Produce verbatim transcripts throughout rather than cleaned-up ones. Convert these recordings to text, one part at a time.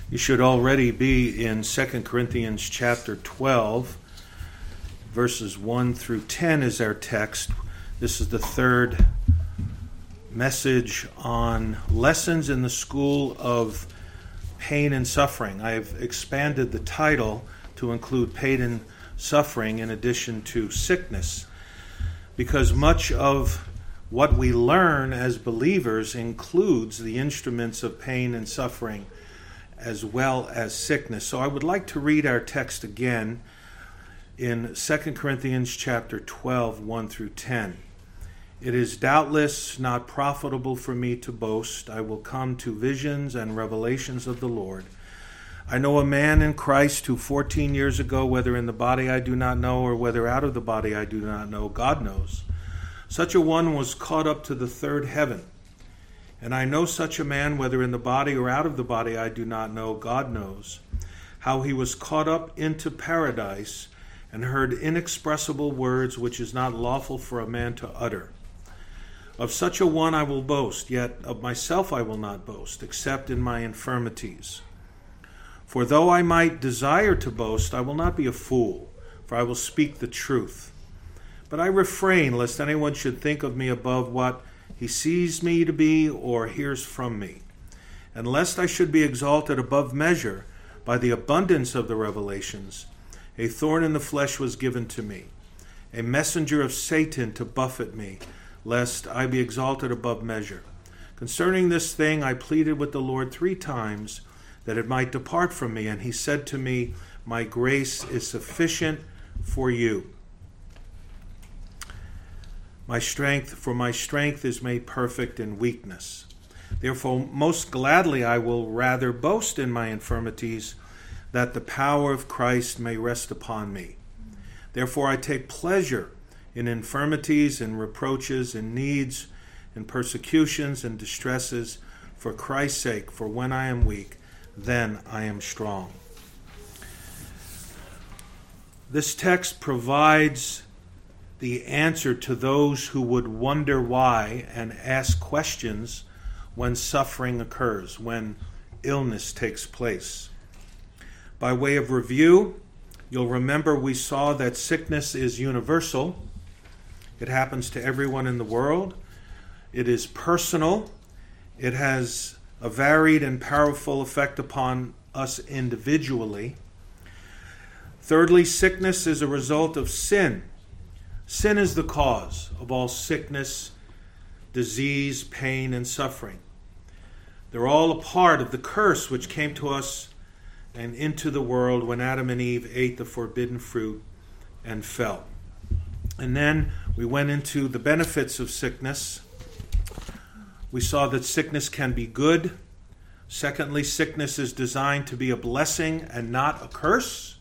You should already be in Second Corinthians chapter twelve, verses one through ten is our text. This is the third message on lessons in the school of pain and suffering. I've expanded the title to include pain and suffering in addition to sickness, because much of what we learn as believers includes the instruments of pain and suffering as well as sickness. So I would like to read our text again in Second Corinthians chapter twelve, one through ten. It is doubtless not profitable for me to boast. I will come to visions and revelations of the Lord. I know a man in Christ who fourteen years ago, whether in the body I do not know, or whether out of the body I do not know, God knows, such a one was caught up to the third heaven. And I know such a man, whether in the body or out of the body I do not know, God knows, how he was caught up into paradise and heard inexpressible words which is not lawful for a man to utter. Of such a one I will boast, yet of myself I will not boast, except in my infirmities. For though I might desire to boast, I will not be a fool, for I will speak the truth. But I refrain, lest anyone should think of me above what he sees me to be or hears from me, and lest I should be exalted above measure by the abundance of the revelations. A thorn in the flesh was given to me, a messenger of Satan to buffet me, lest I be exalted above measure. Concerning this thing I pleaded with the Lord three times, that it might depart from me, and he said to me, my grace is sufficient for you. My strength, for my strength is made perfect in weakness. Therefore, most gladly I will rather boast in my infirmities, that the power of Christ may rest upon me. Therefore I take pleasure in infirmities, in reproaches, in needs, in persecutions, and distresses, for Christ's sake. For when I am weak, then I am strong. This text provides the answer to those who would wonder why and ask questions when suffering occurs, when illness takes place. By way of review, you'll remember we saw that sickness is universal. It happens to everyone in the world. It is personal. It has a varied and powerful effect upon us individually. Thirdly, sickness is a result of sin. Sin is the cause of all sickness, disease, pain, and suffering. They're all a part of the curse which came to us and into the world when Adam and Eve ate the forbidden fruit and fell. And then we went into the benefits of sickness. We saw that sickness can be good. Secondly, sickness is designed to be a blessing and not a curse.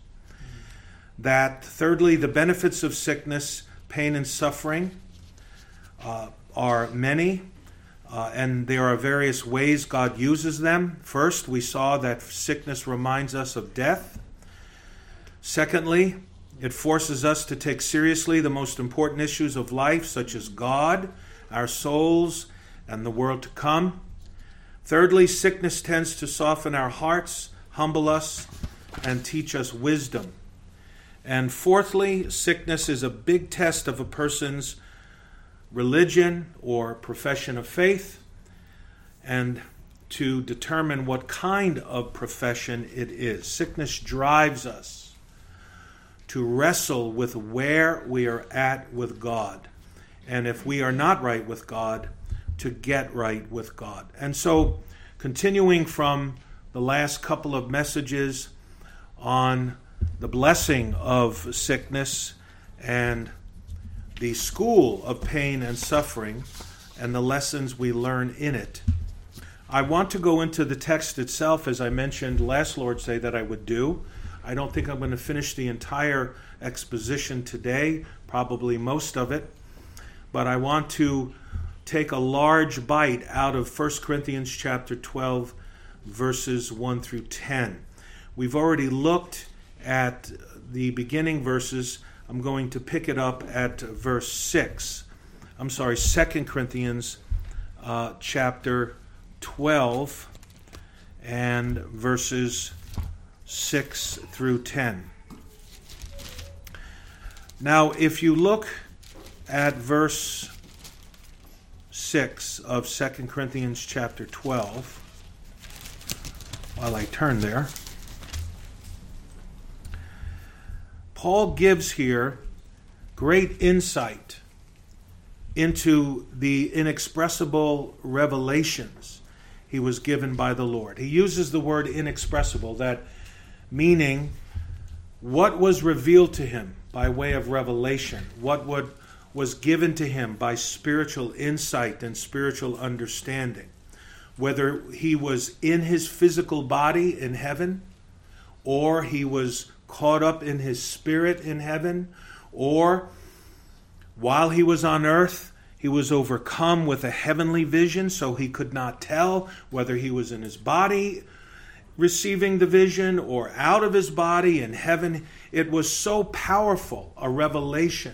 That thirdly, the benefits of sickness, pain and suffering uh, are many, uh, and there are various ways God uses them. First, we saw that sickness reminds us of death. Secondly, it forces us to take seriously the most important issues of life, such as God, our souls, and the world to come. Thirdly, sickness tends to soften our hearts, humble us, and teach us wisdom. And fourthly, sickness is a big test of a person's religion or profession of faith, and to determine what kind of profession it is. Sickness drives us to wrestle with where we are at with God, and if we are not right with God, to get right with God. And so, continuing from the last couple of messages on the blessing of sickness and the school of pain and suffering and the lessons we learn in it, I want to go into the text itself, as I mentioned last Lord's Day that I would do. I don't think I'm going to finish the entire exposition today, probably most of it, but I want to take a large bite out of First Corinthians chapter twelve, verses one through ten. We've already looked at the beginning verses. I'm going to pick it up at verse six. I'm sorry, Second Corinthians uh, chapter twelve, and verses six through ten. Now, if you look at verse six of Second Corinthians chapter twelve, while I turn there, Paul gives here great insight into the inexpressible revelations he was given by the Lord. He uses the word inexpressible, that meaning what was revealed to him by way of revelation, what would, was given to him by spiritual insight and spiritual understanding. Whether he was in his physical body in heaven, or he was caught up in his spirit in heaven, or while he was on earth, he was overcome with a heavenly vision, so he could not tell whether he was in his body receiving the vision or out of his body in heaven. It was so powerful a revelation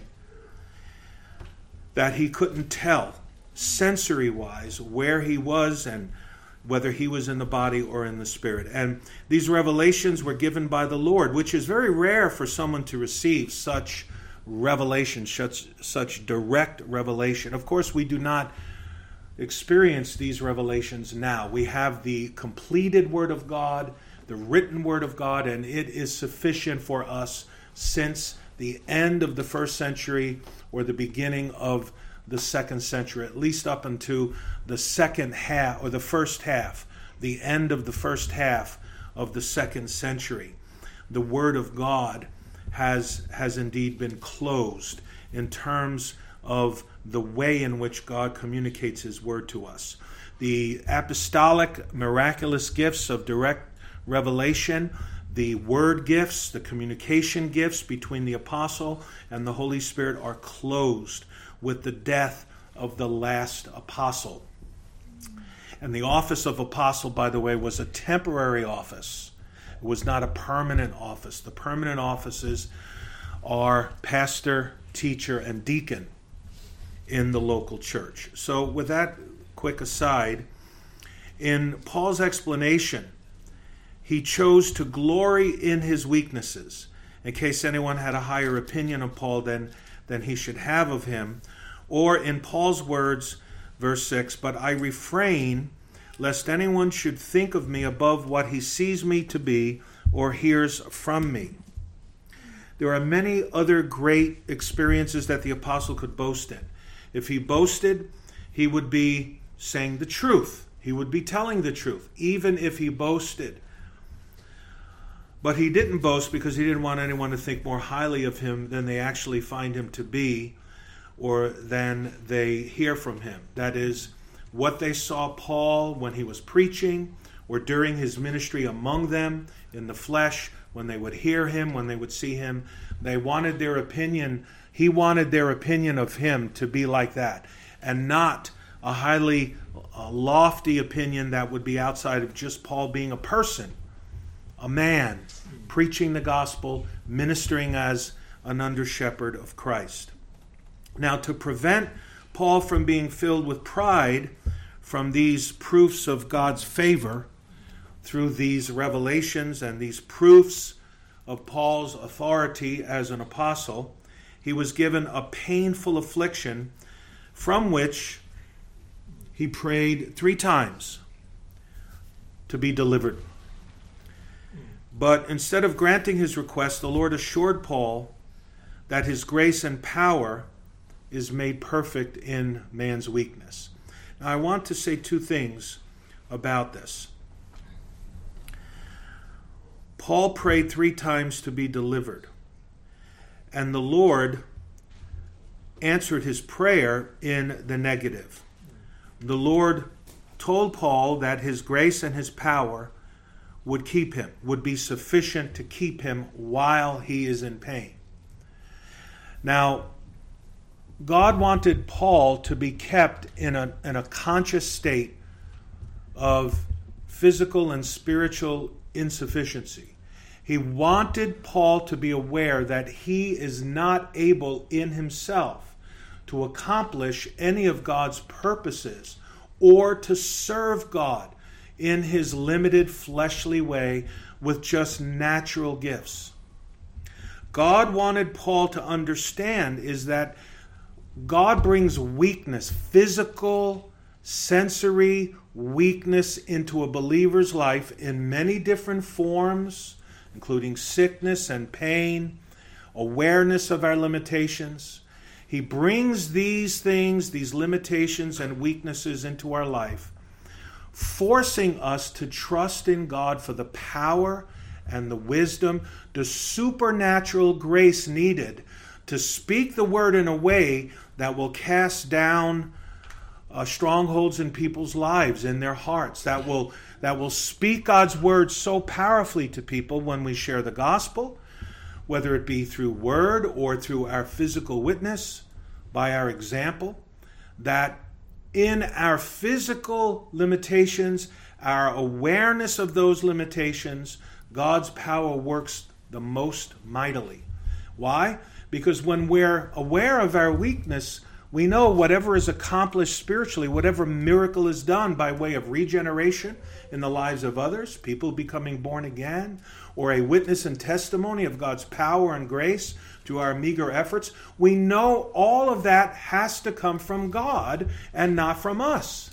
that he couldn't tell sensory-wise where he was and whether he was in the body or in the spirit. And these revelations were given by the Lord, which is very rare for someone to receive such revelation, such, such direct revelation. Of course, we do not experience these revelations now. We have the completed Word of God, the written Word of God, and it is sufficient for us since the end of the first century or the beginning of the second century, at least up into the second half or the first half, the end of the first half of the second century. The Word of God has, has indeed been closed in terms of the way in which God communicates His Word to us. The apostolic miraculous gifts of direct revelation, the word gifts, the communication gifts between the apostle and the Holy Spirit are closed with the death of the last apostle. And the office of apostle, by the way, was a temporary office. It was not a permanent office. The permanent offices are pastor, teacher, and deacon in the local church. So with that quick aside, in Paul's explanation, he chose to glory in his weaknesses, in case anyone had a higher opinion of Paul than, than he should have of him. Or in Paul's words, verse six, "But I refrain lest anyone should think of me above what he sees me to be or hears from me." There are many other great experiences that the apostle could boast in. If he boasted, he would be saying the truth. He would be telling the truth, even if he boasted. But he didn't boast because he didn't want anyone to think more highly of him than they actually find him to be, or than they hear from him. That is, what they saw Paul when he was preaching, or during his ministry among them in the flesh, when they would hear him, when they would see him, they wanted their opinion. He wanted their opinion of him to be like that, and not a highly uh, lofty opinion that would be outside of just Paul being a person, a man, preaching the gospel, ministering as an under-shepherd of Christ. Now, to prevent Paul from being filled with pride from these proofs of God's favor through these revelations and these proofs of Paul's authority as an apostle, he was given a painful affliction from which he prayed three times to be delivered. But instead of granting his request, the Lord assured Paul that his grace and power is made perfect in man's weakness. Now, I want to say two things about this. Paul prayed three times to be delivered, and the Lord answered his prayer in the negative. The Lord told Paul that his grace and his power would keep him, would be sufficient to keep him while he is in pain. Now, God wanted Paul to be kept in a, in a conscious state of physical and spiritual insufficiency. He wanted Paul to be aware that he is not able in himself to accomplish any of God's purposes or to serve God in his limited fleshly way with just natural gifts. God wanted Paul to understand is that God brings weakness, physical, sensory weakness into a believer's life in many different forms, including sickness and pain, awareness of our limitations. He brings these things, these limitations and weaknesses into our life, forcing us to trust in God for the power and the wisdom, the supernatural grace needed to speak the word in a way that will cast down uh, strongholds in people's lives, in their hearts, that will that will speak God's word so powerfully to people when we share the gospel, whether it be through word or through our physical witness, by our example, that in our physical limitations, our awareness of those limitations, God's power works the most mightily. Why? Because when we're aware of our weakness, we know whatever is accomplished spiritually, whatever miracle is done by way of regeneration in the lives of others, people becoming born again, or a witness and testimony of God's power and grace through our meager efforts, we know all of that has to come from God and not from us.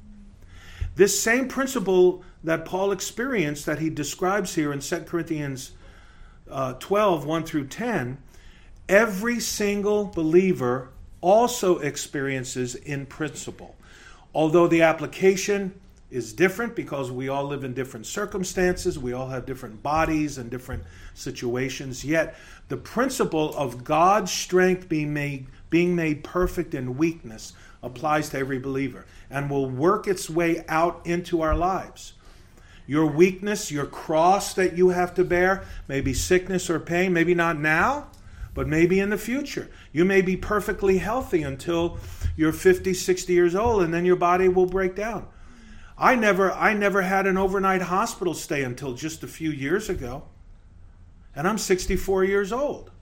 This same principle that Paul experienced, that he describes here in Second Corinthians uh, twelve, one through ten, every single believer also experiences in principle. Although the application is different because we all live in different circumstances, we all have different bodies and different situations, yet the principle of God's strength being made, being made perfect in weakness applies to every believer and will work its way out into our lives. Your weakness, your cross that you have to bear, maybe sickness or pain, maybe not now, but maybe in the future. You may be perfectly healthy until you're fifty, sixty years old, and then your body will break down. I never I never had an overnight hospital stay until just a few years ago. And I'm sixty-four years old.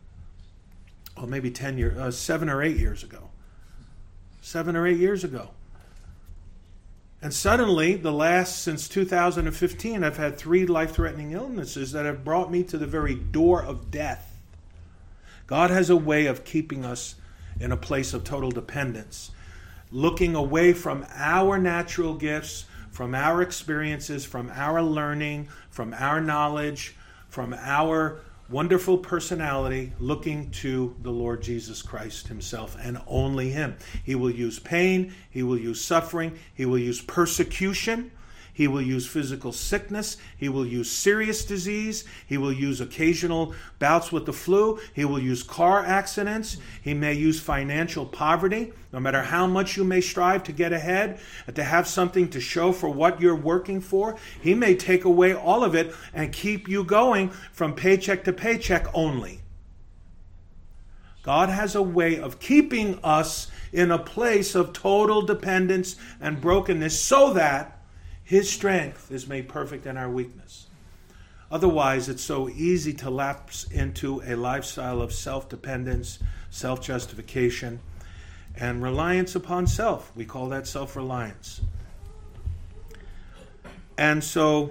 Or maybe ten years, uh, seven or eight years ago. Seven or eight years ago. And suddenly, the last, since two thousand fifteen, I've had three life-threatening illnesses that have brought me to the very door of death. God has a way of keeping us in a place of total dependence, looking away from our natural gifts, from our experiences, from our learning, from our knowledge, from our wonderful personality, looking to the Lord Jesus Christ himself and only him. He will use pain, he will use suffering, he will use persecution, he will use physical sickness, he will use serious disease, he will use occasional bouts with the flu, he will use car accidents, he may use financial poverty. No matter how much you may strive to get ahead and to have something to show for what you're working for, he may take away all of it and keep you going from paycheck to paycheck only. God has a way of keeping us in a place of total dependence and brokenness so that his strength is made perfect in our weakness. Otherwise, it's so easy to lapse into a lifestyle of self-dependence, self-justification, and reliance upon self. We call that self-reliance. And so,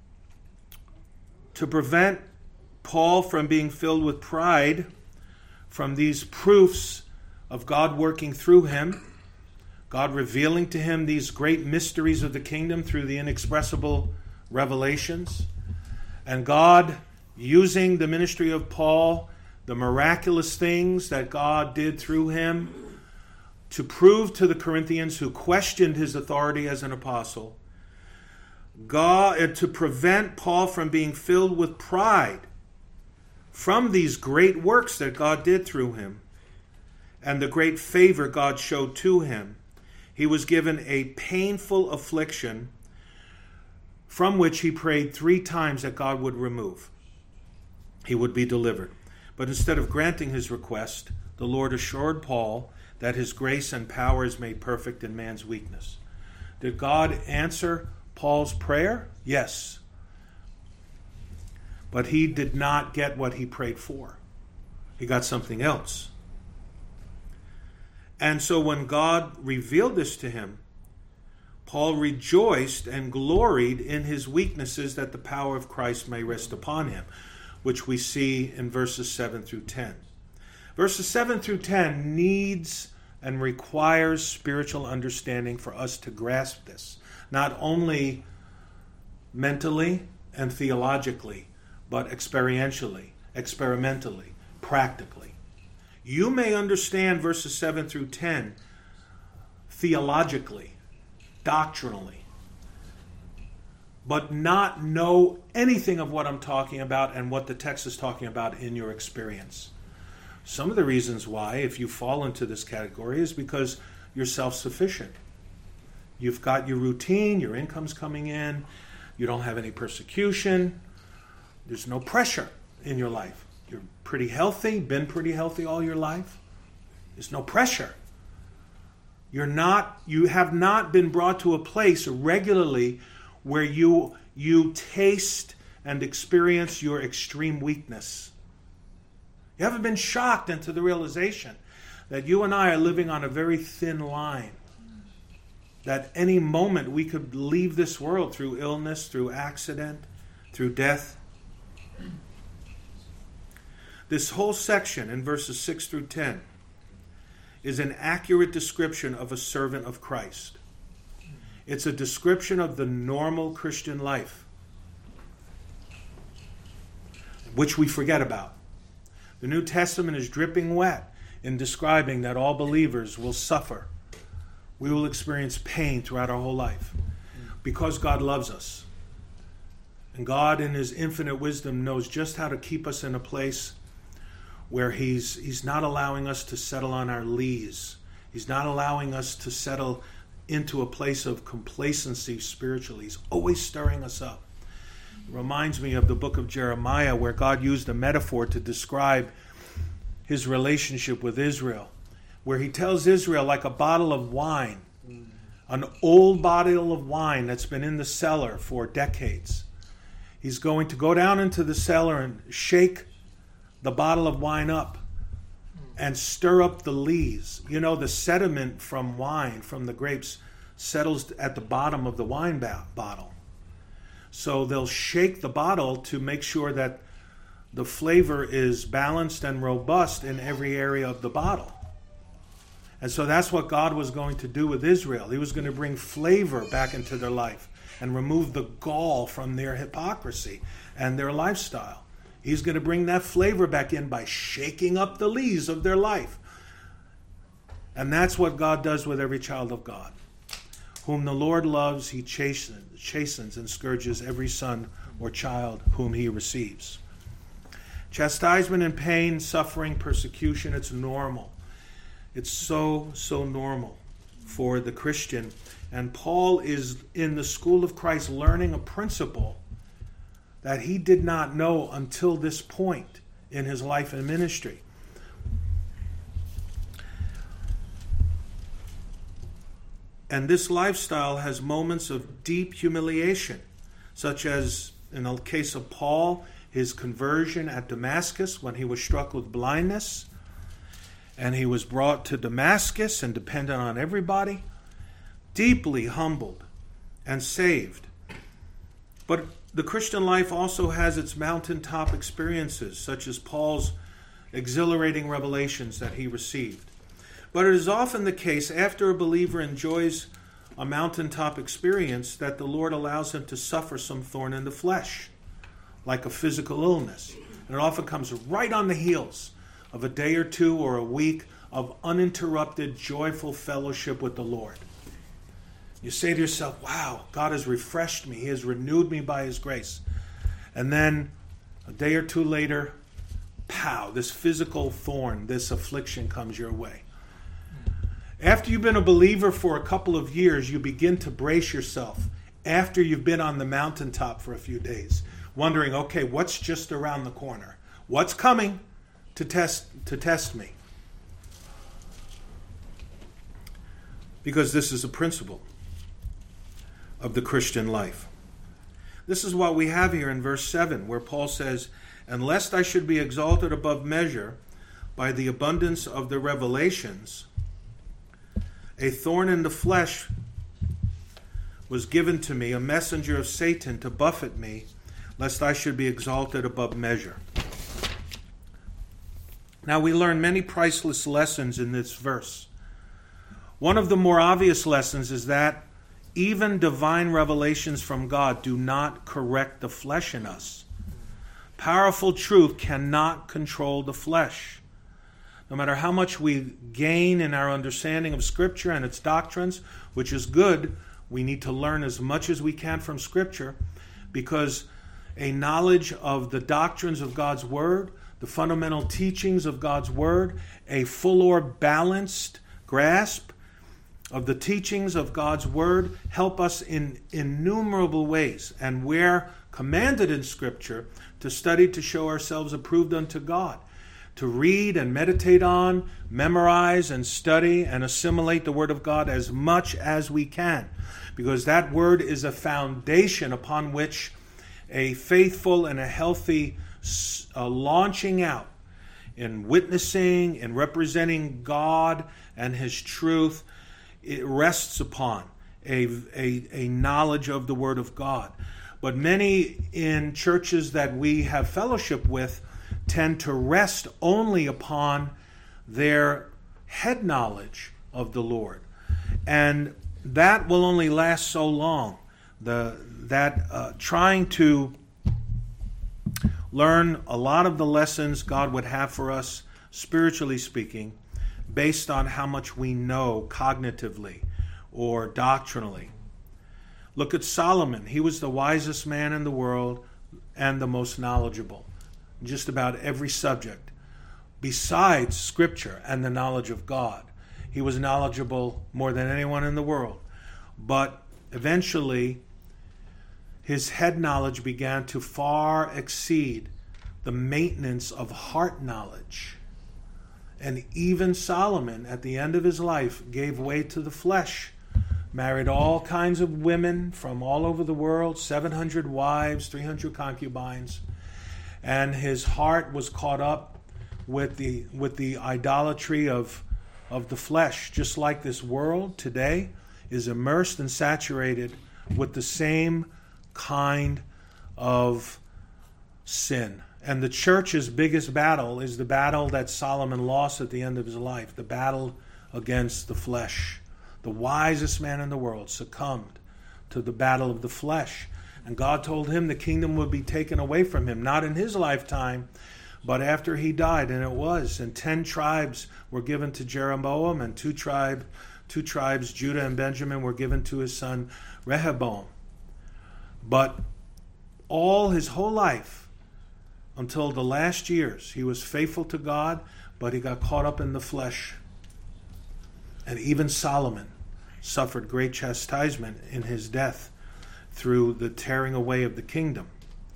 to prevent Paul from being filled with pride from these proofs of God working through him, God revealing to him these great mysteries of the kingdom through the inexpressible revelations, and God using the ministry of Paul, the miraculous things that God did through him to prove to the Corinthians who questioned his authority as an apostle, God, to prevent Paul from being filled with pride from these great works that God did through him and the great favor God showed to him. He was given a painful affliction from which he prayed three times that God would remove. He would be delivered. But instead of granting his request, the Lord assured Paul that his grace and power is made perfect in man's weakness. Did God answer Paul's prayer? Yes. But he did not get what he prayed for. He got something else. And so when God revealed this to him, Paul rejoiced and gloried in his weaknesses that the power of Christ may rest upon him, which we see in verses seven through ten. Verses seven through ten needs and requires spiritual understanding for us to grasp this, not only mentally and theologically, but experientially, experimentally, practically. You may understand verses seven through ten theologically, doctrinally, but not know anything of what I'm talking about and what the text is talking about in your experience. Some of the reasons why, if you fall into this category, is because you're self-sufficient. You've got your routine, your income's coming in, you don't have any persecution, there's no pressure in your life. You're pretty healthy, been pretty healthy all your life. There's no pressure. You're not, you have not been brought to a place regularly where you, you taste and experience your extreme weakness. You haven't been shocked into the realization that you and I are living on a very thin line. That any moment we could leave this world through illness, through accident, through death. This whole section in verses six through ten is an accurate description of a servant of Christ. It's a description of the normal Christian life, which we forget about. The New Testament is dripping wet in describing that all believers will suffer. We will experience pain throughout our whole life because God loves us. And God, in his infinite wisdom, knows just how to keep us in a place where he's, he's not allowing us to settle on our lees. He's not allowing us to settle into a place of complacency spiritually. He's always stirring us up. It reminds me of the book of Jeremiah, where God used a metaphor to describe his relationship with Israel, where he tells Israel, like a bottle of wine, an old bottle of wine that's been in the cellar for decades. He's going to go down into the cellar and shake the bottle of wine up and stir up the lees. You know, the sediment from wine, from the grapes, settles at the bottom of the wine ba- bottle. So they'll shake the bottle to make sure that the flavor is balanced and robust in every area of the bottle. And so that's what God was going to do with Israel. He was going to bring flavor back into their life and remove the gall from their hypocrisy and their lifestyle. He's going to bring that flavor back in by shaking up the lees of their life. And that's what God does with every child of God. Whom the Lord loves, he chastens, chastens and scourges every son or child whom he receives. Chastisement and pain, suffering, persecution, it's normal. It's so, so normal for the Christian. And Paul is in the school of Christ learning a principle that he did not know until this point in his life and ministry. And this lifestyle has moments of deep humiliation, such as in the case of Paul, his conversion at Damascus when he was struck with blindness, and he was brought to Damascus and dependent on everybody, deeply humbled and saved. But the Christian life also has its mountaintop experiences, such as Paul's exhilarating revelations that he received. But it is often the case after a believer enjoys a mountaintop experience that the Lord allows him to suffer some thorn in the flesh, like a physical illness. And it often comes right on the heels of a day or two or a week of uninterrupted, joyful fellowship with the Lord. You say to yourself, wow, God has refreshed me. He has renewed me by his grace. And then a day or two later, pow, this physical thorn, this affliction comes your way. After you've been a believer for a couple of years, you begin to brace yourself after you've been on the mountaintop for a few days, wondering, okay, what's just around the corner? What's coming to test to test me? Because this is a principle of the Christian life. This is what we have here in verse seven, where Paul says, "And lest I should be exalted above measure by the abundance of the revelations, a thorn in the flesh was given to me, a messenger of Satan to buffet me, lest I should be exalted above measure. Now we learn many priceless lessons in this verse. One of the more obvious lessons is that even divine revelations from God do not correct the flesh in us. Powerful truth cannot control the flesh. No matter how much we gain in our understanding of Scripture and its doctrines, which is good, we need to learn as much as we can from Scripture, because a knowledge of the doctrines of God's Word, the fundamental teachings of God's Word, a full or balanced grasp of the teachings of God's Word help us in innumerable ways, and we're commanded in Scripture to study to show ourselves approved unto God, to read and meditate on, memorize and study and assimilate the Word of God as much as we can, because that Word is a foundation upon which a faithful and a healthy uh, launching out in witnessing and representing God and His truth, it rests upon a, a, a knowledge of the Word of God. But many in churches that we have fellowship with tend to rest only upon their head knowledge of the Lord. And that will only last so long. The, that uh, trying to learn a lot of the lessons God would have for us, spiritually speaking, based on how much we know cognitively or doctrinally. Look at Solomon. He was the wisest man in the world and the most knowledgeable, just about every subject. Besides Scripture and the knowledge of God, he was knowledgeable more than anyone in the world. But eventually, his head knowledge began to far exceed the maintenance of heart knowledge. And even Solomon, at the end of his life, gave way to the flesh, married all kinds of women from all over the world, seven hundred wives, three hundred concubines, and his heart was caught up with the with the idolatry of of the flesh, just like this world today is immersed and saturated with the same kind of sin. And the church's biggest battle is the battle that Solomon lost at the end of his life, the battle against the flesh. The wisest man in the world succumbed to the battle of the flesh. And God told him the kingdom would be taken away from him, not in his lifetime, but after he died. And it was. And ten tribes were given to Jeroboam, and two, tribe, two tribes, Judah and Benjamin, were given to his son Rehoboam. But all his whole life, until the last years, he was faithful to God, but he got caught up in the flesh. And even Solomon suffered great chastisement in his death through the tearing away of the kingdom.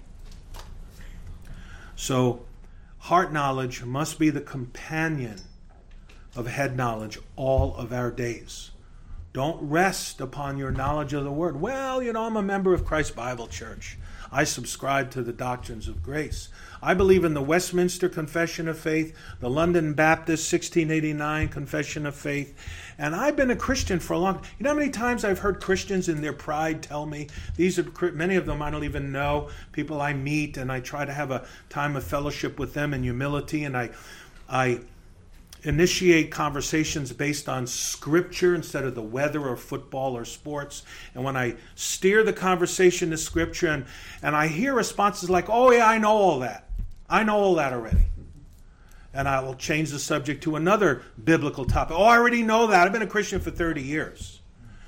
So, heart knowledge must be the companion of head knowledge all of our days. Don't rest upon your knowledge of the Word. Well, you know, I'm a member of Christ Bible Church. I subscribe to the doctrines of grace. I believe in the Westminster Confession of Faith, the London Baptist sixteen eighty-nine Confession of Faith, and I've been a Christian for a long time. You know how many times I've heard Christians in their pride tell me, these are many of them I don't even know, people I meet, and I try to have a time of fellowship with them in humility, and I, I initiate conversations based on Scripture instead of the weather or football or sports. And when I steer the conversation to Scripture, and, and I hear responses like, oh yeah, I know all that. I know all that already. And I will change the subject to another biblical topic. Oh, I already know that. I've been a Christian for thirty years.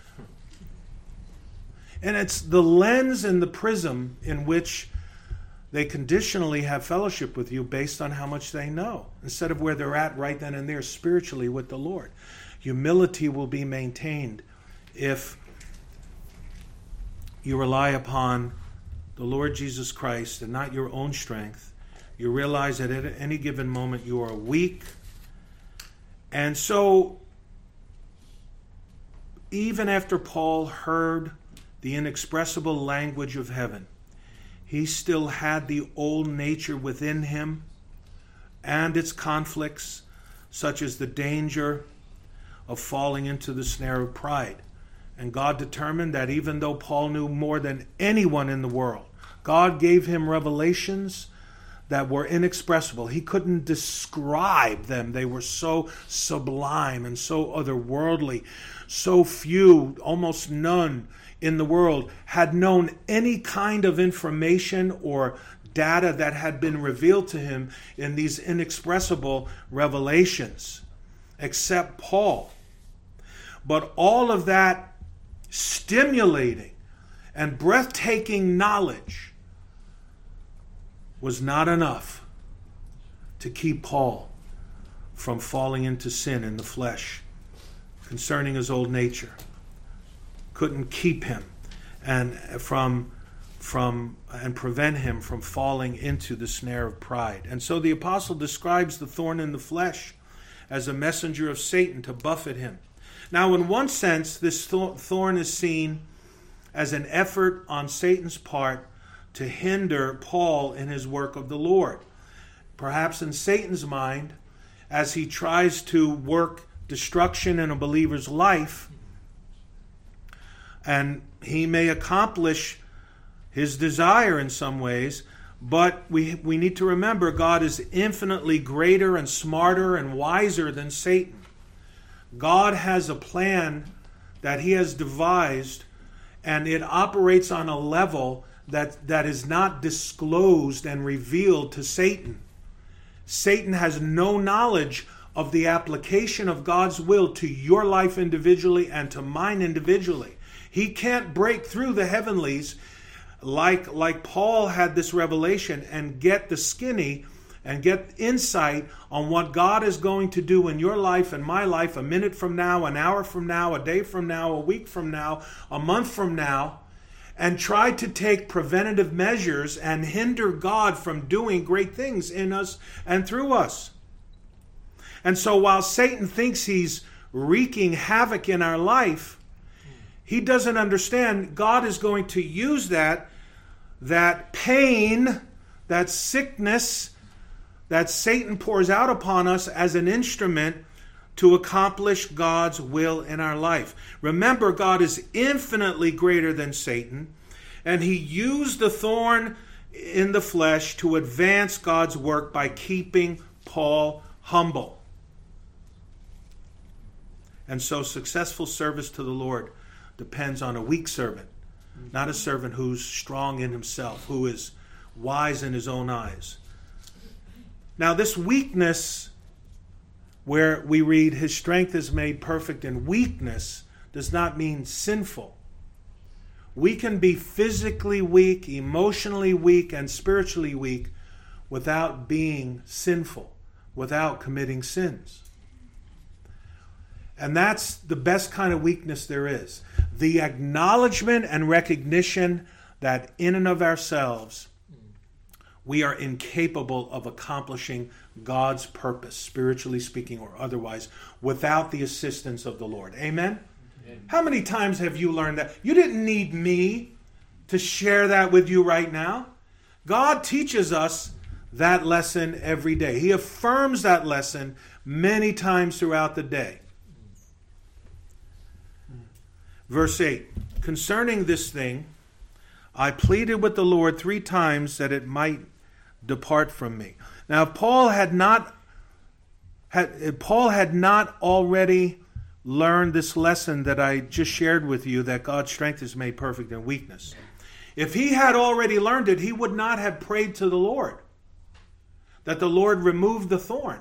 And it's the lens and the prism in which they conditionally have fellowship with you based on how much they know, instead of where they're at right then and there spiritually with the Lord. Humility will be maintained if you rely upon the Lord Jesus Christ and not your own strength. You realize that at any given moment you are weak. And so, even after Paul heard the inexpressible language of heaven, he still had the old nature within him and its conflicts, such as the danger of falling into the snare of pride. And God determined that even though Paul knew more than anyone in the world, God gave him revelations that were inexpressible. He couldn't describe them. They were so sublime and so otherworldly. So few, almost none in the world had known any kind of information or data that had been revealed to him in these inexpressible revelations, except Paul. But all of that stimulating and breathtaking knowledge was not enough to keep Paul from falling into sin in the flesh concerning his old nature. Couldn't keep him and from from and prevent him from falling into the snare of pride. And so the apostle describes the thorn in the flesh as a messenger of Satan to buffet him. Now, in one sense, this thorn is seen as an effort on Satan's part to hinder Paul in his work of the Lord. Perhaps in Satan's mind, as he tries to work destruction in a believer's life, and he may accomplish his desire in some ways, but we, we need to remember God is infinitely greater and smarter and wiser than Satan. God has a plan that he has devised, and it operates on a level that, that is not disclosed and revealed to Satan. Satan has no knowledge of the application of God's will to your life individually and to mine individually. He can't break through the heavenlies like, like Paul had this revelation and get the skinny and get insight on what God is going to do in your life and my life a minute from now, an hour from now, a day from now, a week from now, a month from now, and try to take preventative measures and hinder God from doing great things in us and through us. And so while Satan thinks he's wreaking havoc in our life, he doesn't understand God is going to use that, that pain, that sickness that Satan pours out upon us as an instrument to accomplish God's will in our life. Remember, God is infinitely greater than Satan, and he used the thorn in the flesh to advance God's work by keeping Paul humble. And so successful service to the Lord depends on a weak servant, not a servant who's strong in himself, who is wise in his own eyes. Now, this weakness, where we read, his strength is made perfect in weakness, does not mean sinful. We can be physically weak, emotionally weak, and spiritually weak without being sinful, without committing sins. And that's the best kind of weakness there is. The acknowledgement and recognition that in and of ourselves, we are incapable of accomplishing God's purpose, spiritually speaking or otherwise, without the assistance of the Lord. Amen? Amen? How many times have you learned that? You didn't need me to share that with you right now. God teaches us that lesson every day. He affirms that lesson many times throughout the day. Verse eight, concerning this thing, I pleaded with the Lord three times that it might depart from me. Now, if Paul had not had if Paul had not already learned this lesson that I just shared with you, that God's strength is made perfect in weakness. If he had already learned it, he would not have prayed to the Lord that the Lord remove the thorn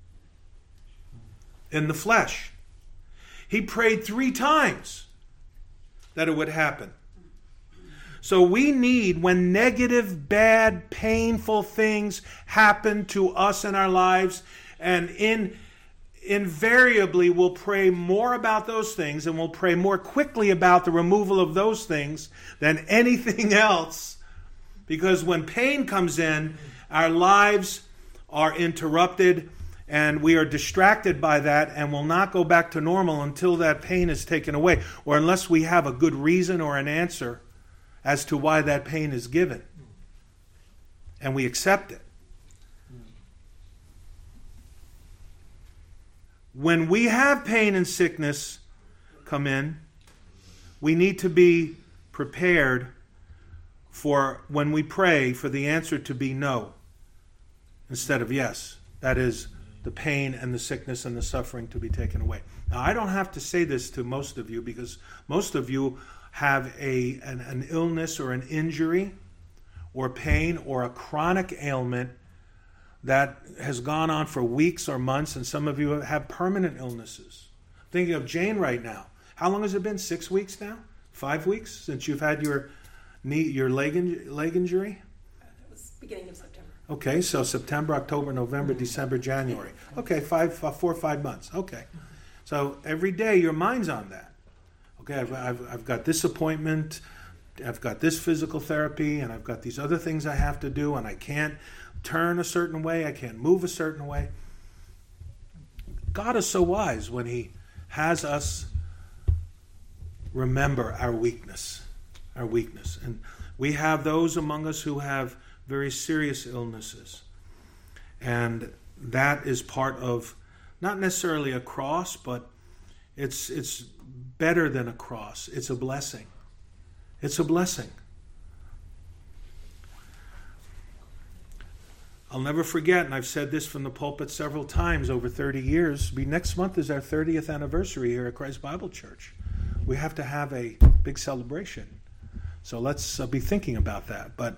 in the flesh. He prayed three times that it would happen. So we need, when negative, bad, painful things happen to us in our lives, and in invariably we'll pray more about those things, and we'll pray more quickly about the removal of those things than anything else. Because when pain comes in, our lives are interrupted, and we are distracted by that, and will not go back to normal until that pain is taken away, or unless we have a good reason or an answer as to why that pain is given, and we accept it. When we have pain and sickness come in, we need to be prepared for when we pray for the answer to be no instead of yes. That is, the pain and the sickness and the suffering to be taken away. Now, I don't have to say this to most of you because most of you have a an, an illness or an injury or pain or a chronic ailment that has gone on for weeks or months, and some of you have permanent illnesses. I'm thinking of Jane right now. How long has it been? Six weeks now? Five weeks since you've had your knee, your leg, in, leg injury? It was beginning of September. Okay, so September, October, November, December, January. Okay, five, four or five months. Okay. So every day your mind's on that. Okay, I've, I've, I've got this appointment, I've got this physical therapy, and I've got these other things I have to do, and I can't turn a certain way, I can't move a certain way. God is so wise when He has us remember our weakness, our weakness. And we have those among us who have very serious illnesses. And that is part of not necessarily a cross, but it's it's better than a cross. It's a blessing. It's a blessing. I'll never forget, and I've said this from the pulpit several times over thirty years. Be next month is our thirtieth anniversary here at Christ Bible Church. We have to have a big celebration. So let's uh, be thinking about that. But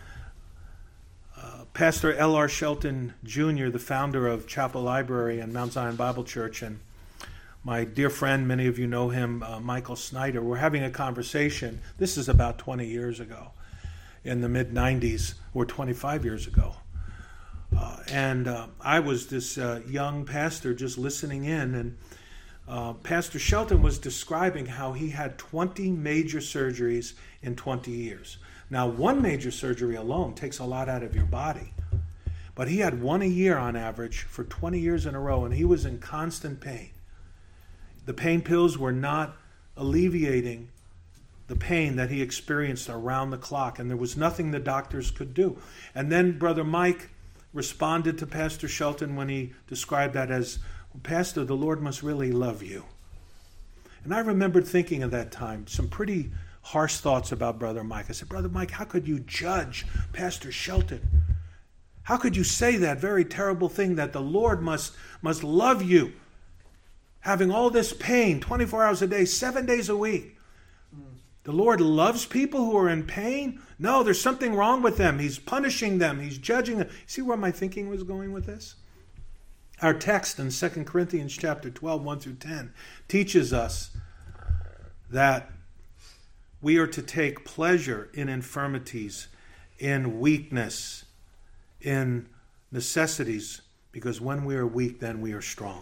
uh, Pastor L R Shelton Junior, the founder of Chapel Library and Mount Zion Bible Church, and my dear friend, many of you know him, uh, Michael Snyder, we're having a conversation. This is about twenty years ago, in the mid nineties, or twenty-five years ago. Uh, and uh, I was this uh, young pastor just listening in, and uh, Pastor Shelton was describing how he had twenty major surgeries in twenty years. Now, one major surgery alone takes a lot out of your body, but he had one a year on average for twenty years in a row, and he was in constant pain. The pain pills were not alleviating the pain that he experienced around the clock, and there was nothing the doctors could do. And then Brother Mike responded to Pastor Shelton when he described that as, Pastor, the Lord must really love you. And I remembered thinking at that time some pretty harsh thoughts about Brother Mike. I said, Brother Mike, how could you judge Pastor Shelton? How could you say that very terrible thing that the Lord must, must love you? Having all this pain, twenty-four hours a day, seven days a week. The Lord loves people who are in pain? No, there's something wrong with them. He's punishing them. He's judging them. See where my thinking was going with this? Our text in Second Corinthians chapter twelve, one through ten, teaches us that we are to take pleasure in infirmities, in weakness, in necessities, because when we are weak, then we are strong.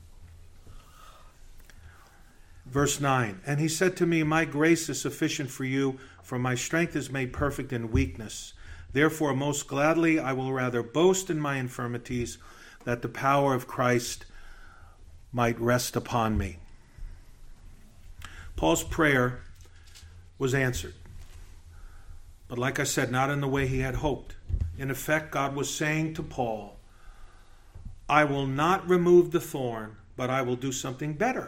Verse nine, and he said to me, my grace is sufficient for you, for my strength is made perfect in weakness. Therefore, most gladly I will rather boast in my infirmities, that the power of Christ might rest upon me. Paul's prayer was answered. But like I said, not in the way he had hoped. In effect, God was saying to Paul, I will not remove the thorn, but I will do something better.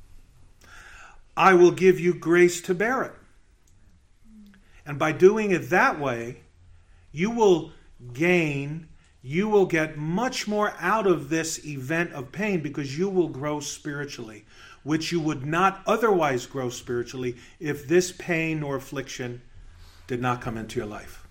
I will give you grace to bear it. And by doing it that way, you will gain, you will get much more out of this event of pain because you will grow spiritually, which you would not otherwise grow spiritually if this pain or affliction did not come into your life.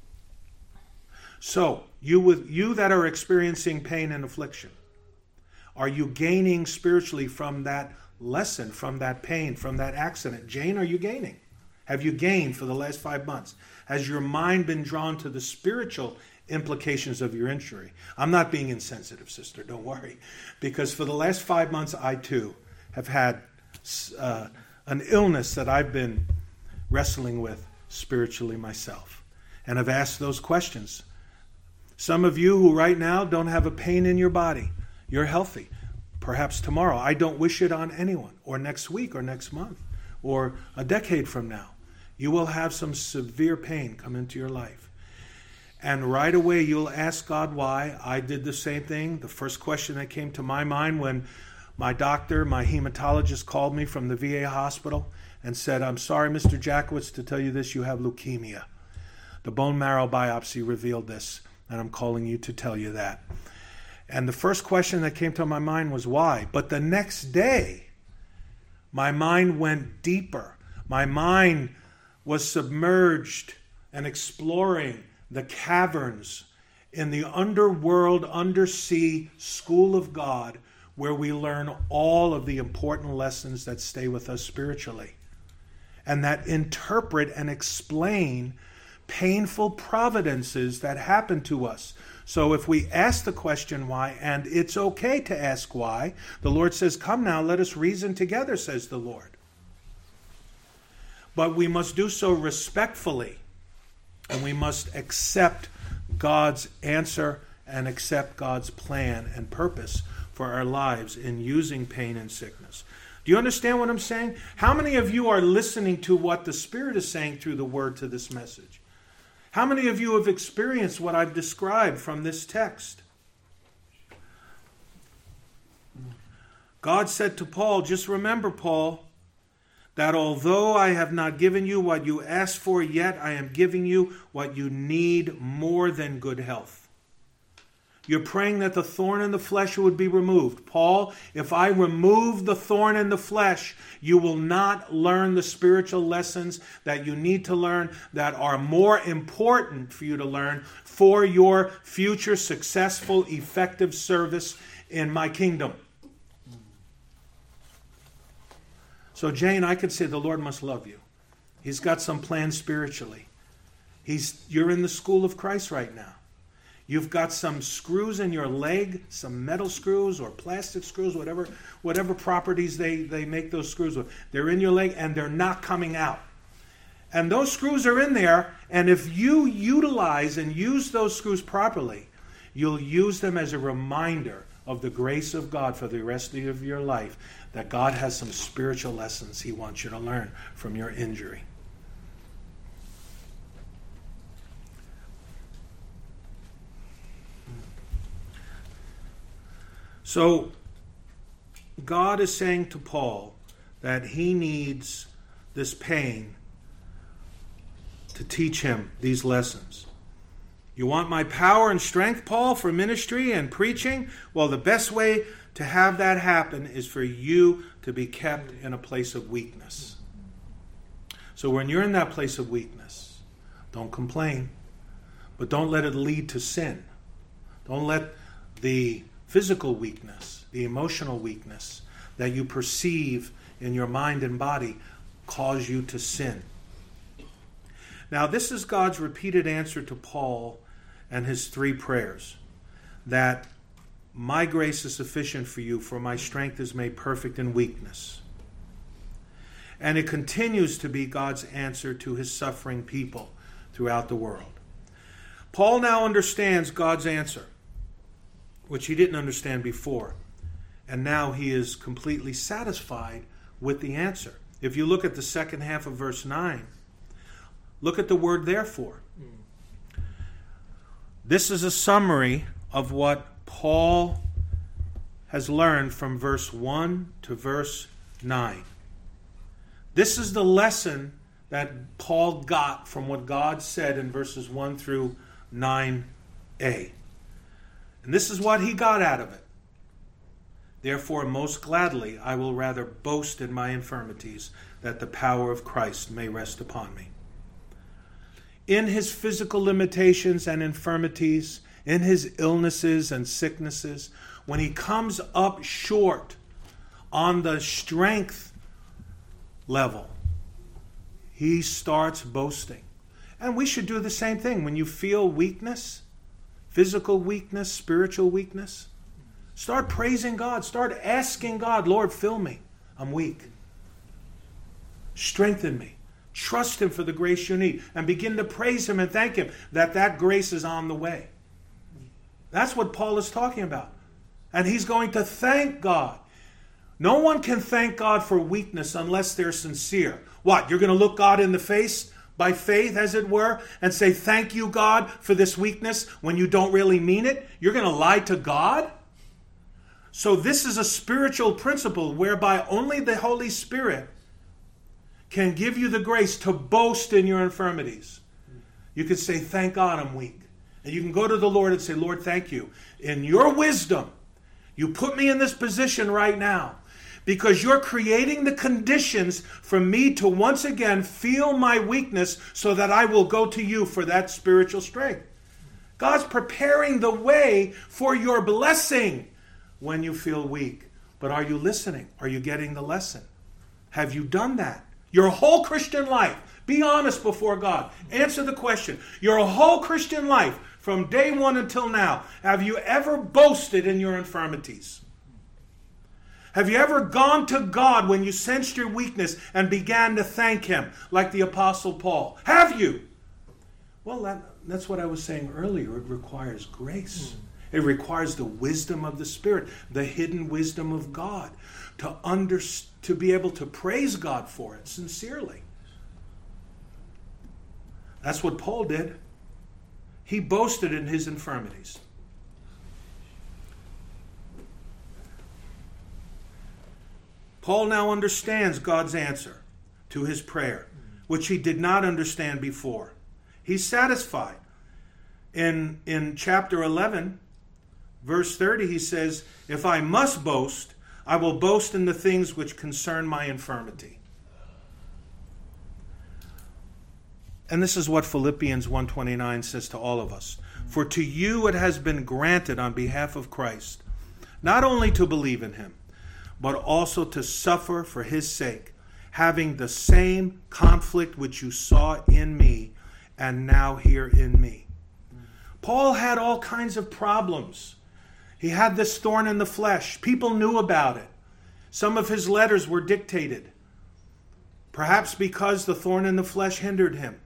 So, you with you that are experiencing pain and affliction, are you gaining spiritually from that lesson, from that pain, from that accident? Jane, are you gaining? Have you gained for the last five months? Has your mind been drawn to the spiritual implications of your injury? I'm not being insensitive, sister, don't worry. Because for the last five months, I too have had uh, an illness that I've been wrestling with spiritually myself. And I've asked those questions. Some of you who right now don't have a pain in your body, you're healthy. Perhaps tomorrow. I don't wish it on anyone, or next week, or next month, or a decade from now. You will have some severe pain come into your life. And right away you'll ask God why. I did the same thing. The first question that came to my mind when my doctor, my hematologist called me from the V A hospital and said, I'm sorry, Mister Jackowitz, to tell you this, you have leukemia. The bone marrow biopsy revealed this, and I'm calling you to tell you that. And the first question that came to my mind was why? But the next day, my mind went deeper. My mind was submerged and exploring the caverns in the underworld, undersea school of God, where we learn all of the important lessons that stay with us spiritually and that interpret and explain painful providences that happen to us. So if we ask the question why, and it's okay to ask why, the Lord says, come now, let us reason together, says the Lord. But we must do so respectfully, and we must accept God's answer and accept God's plan and purpose for our lives in using pain and sickness. Do you understand what I'm saying? How many of you are listening to what the Spirit is saying through the word to this message? How many of you have experienced what I've described from this text? God said to Paul, just remember, Paul, that although I have not given you what you asked for yet, I am giving you what you need more than good health. You're praying that the thorn in the flesh would be removed. Paul, if I remove the thorn in the flesh, you will not learn the spiritual lessons that you need to learn that are more important for you to learn for your future successful, effective service in my kingdom. So Jane, I could say the Lord must love you. He's got some plans spiritually. He's, you're in the school of Christ right now. You've got some screws in your leg, some metal screws or plastic screws, whatever whatever properties they, they make those screws with. They're in your leg and they're not coming out. And those screws are in there, and if you utilize and use those screws properly, you'll use them as a reminder of the grace of God for the rest of your life, that God has some spiritual lessons He wants you to learn from your injury. So, God is saying to Paul that he needs this pain to teach him these lessons. You want my power and strength, Paul, for ministry and preaching? Well, the best way to have that happen is for you to be kept in a place of weakness. So when you're in that place of weakness, don't complain, but don't let it lead to sin. Don't let the physical weakness, the emotional weakness that you perceive in your mind and body cause you to sin. Now, this is God's repeated answer to Paul and his three prayers, that my grace is sufficient for you, for my strength is made perfect in weakness. And it continues to be God's answer to his suffering people throughout the world. Paul now understands God's answer, which he didn't understand before. And now he is completely satisfied with the answer. If you look at the second half of verse nine, look at the word therefore. This is a summary of what Paul has learned from verse one to verse nine. This is the lesson that Paul got from what God said in verses one through nine a. And this is what he got out of it. Therefore, most gladly, I will rather boast in my infirmities, that the power of Christ may rest upon me. In his physical limitations and infirmities, in his illnesses and sicknesses, when he comes up short on the strength level, he starts boasting. And we should do the same thing. When you feel weakness, physical weakness, spiritual weakness, start praising God. Start asking God, Lord, fill me. I'm weak. Strengthen me. Trust Him for the grace you need. And begin to praise Him and thank Him that that grace is on the way. That's what Paul is talking about. And he's going to thank God. No one can thank God for weakness unless they're sincere. What? You're going to look God in the face by faith, as it were, and say, thank you, God, for this weakness when you don't really mean it? You're going to lie to God? So this is a spiritual principle whereby only the Holy Spirit can give you the grace to boast in your infirmities. You can say, thank God I'm weak. And you can go to the Lord and say, Lord, thank you. In your wisdom, you put me in this position right now because you're creating the conditions for me to once again feel my weakness so that I will go to you for that spiritual strength. God's preparing the way for your blessing when you feel weak. But are you listening? Are you getting the lesson? Have you done that? Your whole Christian life. Be honest before God. Answer the question. Your whole Christian life, from day one until now, have you ever boasted in your infirmities? Have you ever gone to God when you sensed your weakness and began to thank Him, like the Apostle Paul? Have you? Well, that, that's what I was saying earlier. It requires grace. It requires the wisdom of the Spirit, the hidden wisdom of God, to under, to be able to praise God for it sincerely. That's what Paul did. He boasted in his infirmities. Paul now understands God's answer to his prayer, which he did not understand before. He's satisfied. In, in chapter eleven, verse thirty, he says, if I must boast, I will boast in the things which concern my infirmity. And this is what Philippians one twenty-nine says to all of us. For to you it has been granted on behalf of Christ, not only to believe in him, but also to suffer for his sake, having the same conflict which you saw in me and now hear in me. Paul had all kinds of problems. He had this thorn in the flesh. People knew about it. Some of his letters were dictated, perhaps because the thorn in the flesh hindered him.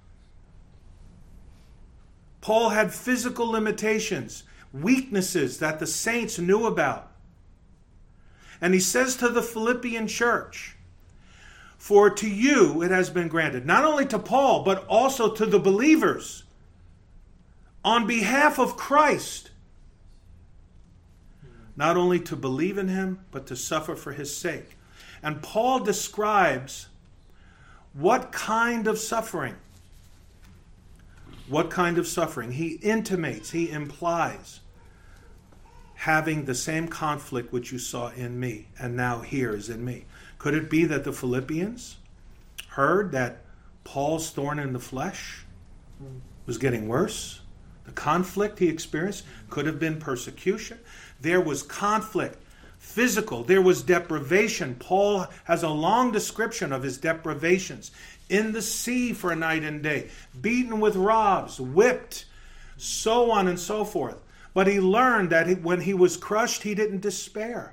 Paul had physical limitations, weaknesses that the saints knew about. And he says to the Philippian church, for to you it has been granted, not only to Paul, but also to the believers, on behalf of Christ, not only to believe in him, but to suffer for his sake. And Paul describes what kind of suffering. What kind of suffering? He intimates, he implies, having the same conflict which you saw in me, and now here is in me. Could it be that the Philippians heard that Paul's thorn in the flesh was getting worse? The conflict he experienced could have been persecution. There was conflict, physical. There was deprivation. Paul has a long description of his deprivations. In the sea for a night and day, beaten with rods, whipped, so on and so forth. But he learned that he, when he was crushed, he didn't despair.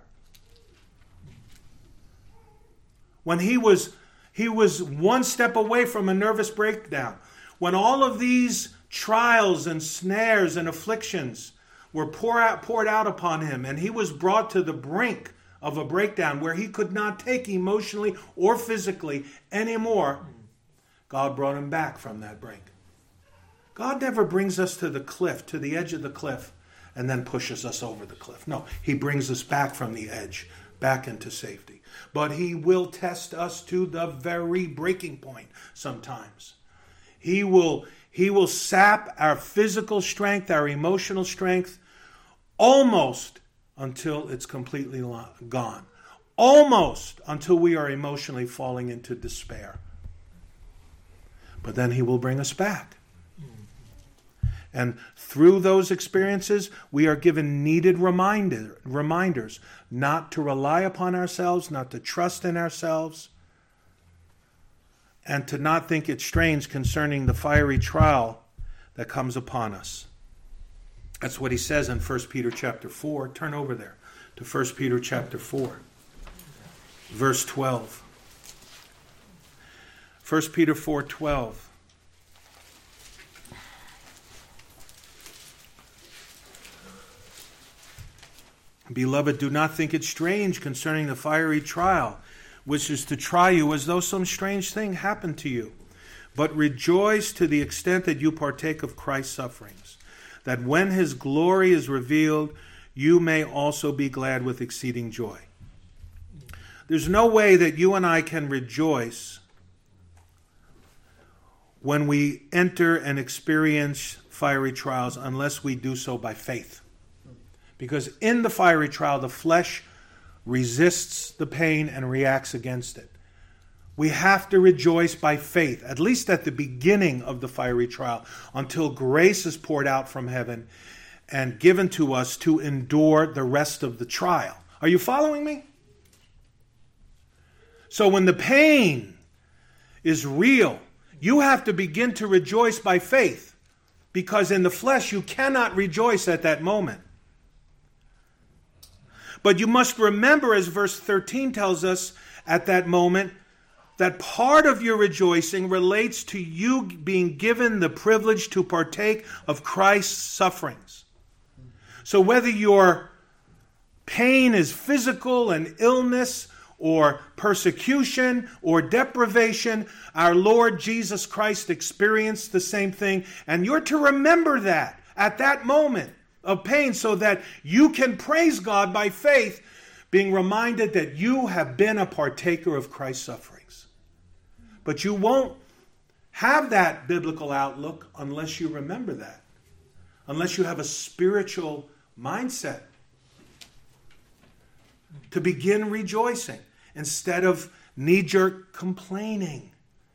When he was, he was one step away from a nervous breakdown. When all of these trials and snares and afflictions were pour out, poured out upon him, and he was brought to the brink of a breakdown where he could not take emotionally or physically anymore, God brought him back from that brink. God never brings us to the cliff, to the edge of the cliff, and then pushes us over the cliff. No, he brings us back from the edge, back into safety. But he will test us to the very breaking point sometimes. He will, he will sap our physical strength, our emotional strength, almost until it's completely gone. Almost until we are emotionally falling into despair. But then he will bring us back. And through those experiences, we are given needed reminder, reminders not to rely upon ourselves, not to trust in ourselves, and to not think it strange concerning the fiery trial that comes upon us. That's what he says in First Peter chapter four. Turn over there to First Peter chapter four, verse twelve. First Peter four twelve. Beloved, do not think it strange concerning the fiery trial, which is to try you as though some strange thing happened to you. But rejoice to the extent that you partake of Christ's sufferings, that when his glory is revealed, you may also be glad with exceeding joy. There's no way that you and I can rejoice when we enter and experience fiery trials unless we do so by faith. Because in the fiery trial, the flesh resists the pain and reacts against it. We have to rejoice by faith, at least at the beginning of the fiery trial, until grace is poured out from heaven and given to us to endure the rest of the trial. Are you following me? So when the pain is real, you have to begin to rejoice by faith, because in the flesh you cannot rejoice at that moment. But you must remember, as verse thirteen tells us at that moment, that part of your rejoicing relates to you being given the privilege to partake of Christ's sufferings. So whether your pain is physical and illness or persecution or deprivation, our Lord Jesus Christ experienced the same thing. And you're to remember that at that moment of pain so that you can praise God by faith, being reminded that you have been a partaker of Christ's sufferings. But you won't have that biblical outlook unless you remember that, unless you have a spiritual mindset to begin rejoicing instead of knee-jerk complaining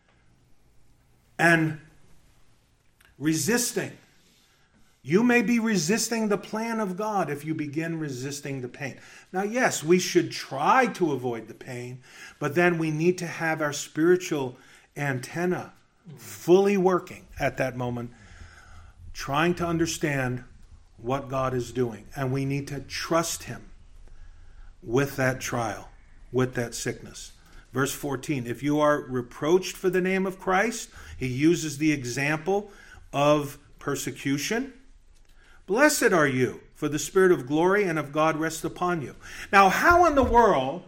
and resisting. You may be resisting the plan of God if you begin resisting the pain. Now, yes, we should try to avoid the pain, but then we need to have our spiritual antenna fully working at that moment, trying to understand what God is doing. And we need to trust Him with that trial, with that sickness. Verse fourteen, if you are reproached for the name of Christ, he uses the example of persecution. Blessed are you, for the Spirit of glory and of God rests upon you. Now, how in the world,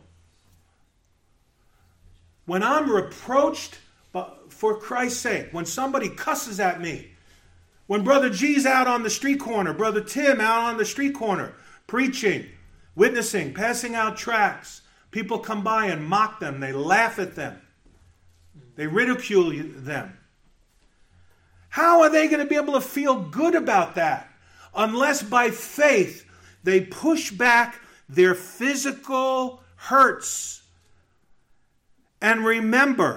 when I'm reproached for Christ's sake, when somebody cusses at me, when Brother G's out on the street corner, Brother Tim out on the street corner, preaching, witnessing, passing out tracts, people come by and mock them, they laugh at them, they ridicule them. How are they going to be able to feel good about that unless by faith they push back their physical hurts and remember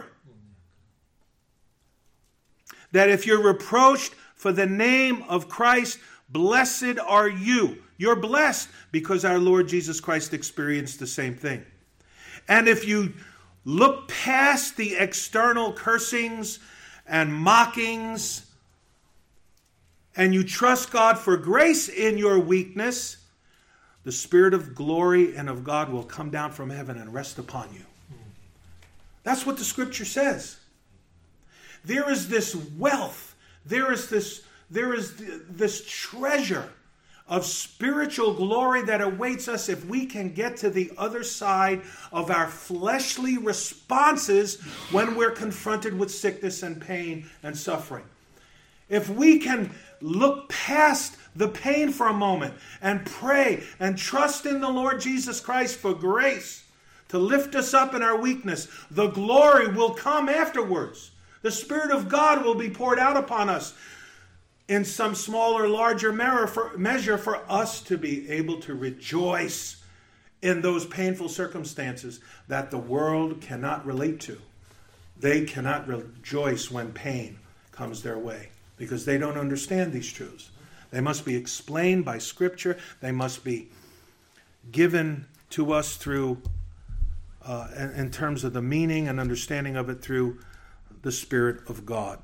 that if you're reproached for the name of Christ, blessed are you. You're blessed because our Lord Jesus Christ experienced the same thing. And if you look past the external cursings and mockings, and you trust God for grace in your weakness, the Spirit of glory and of God will come down from heaven and rest upon you. That's what the Scripture says. There is this wealth, there is this, there is this treasure of spiritual glory that awaits us if we can get to the other side of our fleshly responses when we're confronted with sickness and pain and suffering. If we can look past the pain for a moment and pray and trust in the Lord Jesus Christ for grace to lift us up in our weakness, the glory will come afterwards. The Spirit of God will be poured out upon us in some small or larger measure for us to be able to rejoice in those painful circumstances that the world cannot relate to. They cannot rejoice when pain comes their way because they don't understand these truths. They must be explained by Scripture. They must be given to us through, uh, in terms of the meaning and understanding of it through the Spirit of God.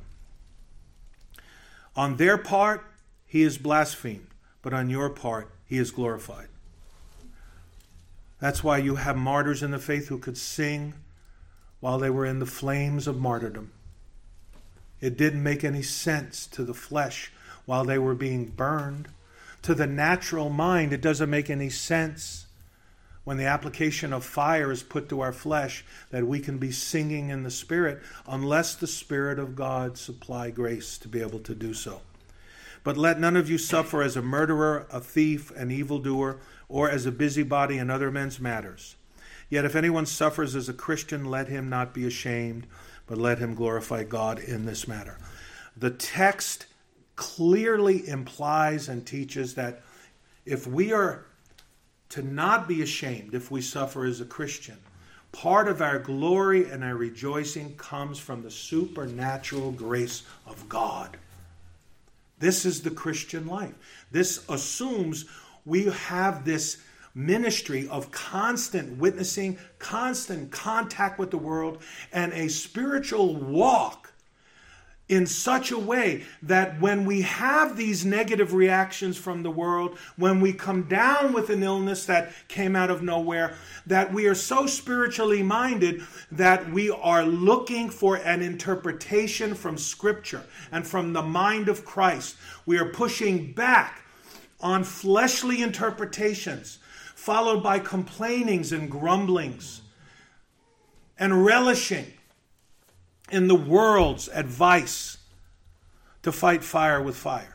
On their part, he is blasphemed, but on your part, he is glorified. That's why you have martyrs in the faith who could sing while they were in the flames of martyrdom. It didn't make any sense to the flesh while they were being burned. To the natural mind, it doesn't make any sense when the application of fire is put to our flesh that we can be singing in the Spirit unless the Spirit of God supply grace to be able to do so. But let none of you suffer as a murderer, a thief, an evildoer, or as a busybody in other men's matters. Yet if anyone suffers as a Christian, let him not be ashamed, but but let him glorify God in this matter. The text clearly implies and teaches that if we are to not be ashamed if we suffer as a Christian, part of our glory and our rejoicing comes from the supernatural grace of God. This is the Christian life. This assumes we have this ministry of constant witnessing, constant contact with the world, and a spiritual walk in such a way that when we have these negative reactions from the world, when we come down with an illness that came out of nowhere, that we are so spiritually minded that we are looking for an interpretation from Scripture and from the mind of Christ. We are pushing back on fleshly interpretations, followed by complainings and grumblings, and relishing in the world's advice to fight fire with fire.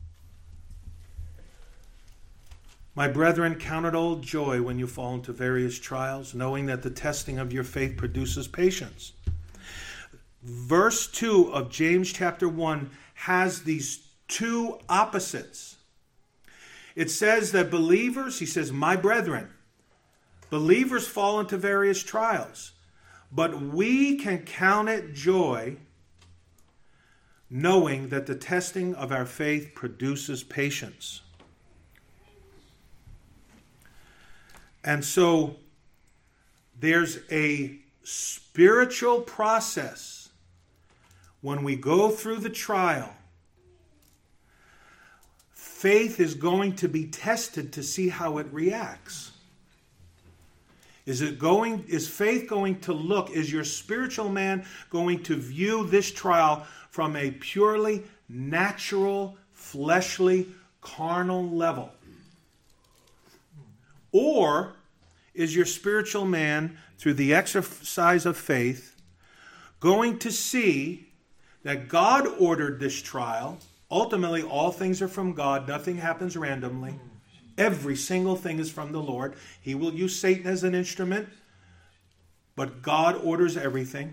My brethren, count it all joy when you fall into various trials, knowing that the testing of your faith produces patience. Verse two of James chapter one has these two opposites. It says that believers, he says, my brethren, believers fall into various trials. But we can count it joy knowing that the testing of our faith produces patience. And so there's a spiritual process when we go through the trial. Faith is going to be tested to see how it reacts. Is it going, is faith going to look, is your spiritual man going to view this trial from a purely natural, fleshly, carnal level? Or is your spiritual man, through the exercise of faith, going to see that God ordered this trial? Ultimately, all things are from God. Nothing happens randomly. Every single thing is from the Lord. He will use Satan as an instrument, but God orders everything.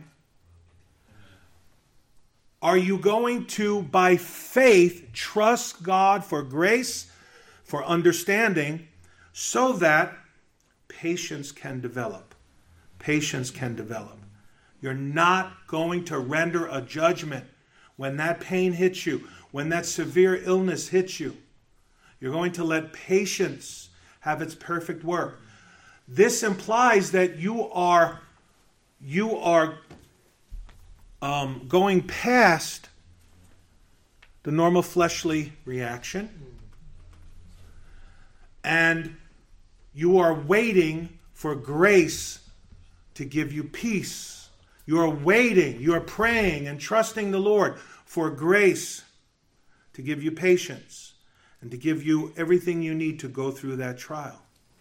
Are you going to, by faith, trust God for grace, for understanding, so that patience can develop? Patience can develop. You're not going to render a judgment when that pain hits you, when that severe illness hits you. You're going to let patience have its perfect work. This implies that you are, you are um, going past the normal fleshly reaction, and you are waiting for grace to give you peace. You are waiting, you are praying and trusting the Lord for grace to give you patience and to give you everything you need to go through that trial.